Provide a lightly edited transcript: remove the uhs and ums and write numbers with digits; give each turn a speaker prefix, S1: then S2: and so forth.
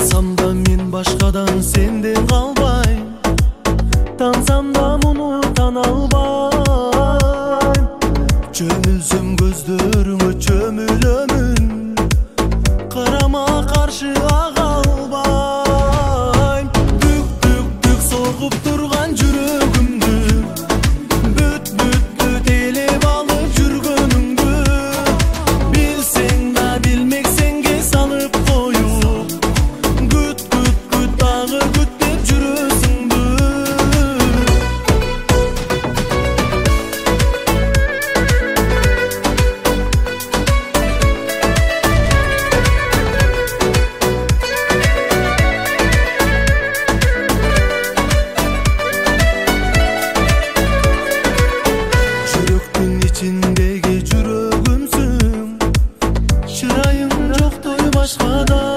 S1: Қалсам да мен башқадан сенден қалбайм, таңсам да мұны тана албайм. Чөмілсем көздеріңе чөмілемін, қарама қаршы аға албайм. Дүк дүк дүк соғып тұрған жүрегімді, бүт бүт бүт елеп алып жүргеніңді, білсең да білмексең ге салып қойып, күт күт күт тағы күт деп жүресіңді. Жүректің içindегі жүрегімсің, шырайың жоқ той башқада.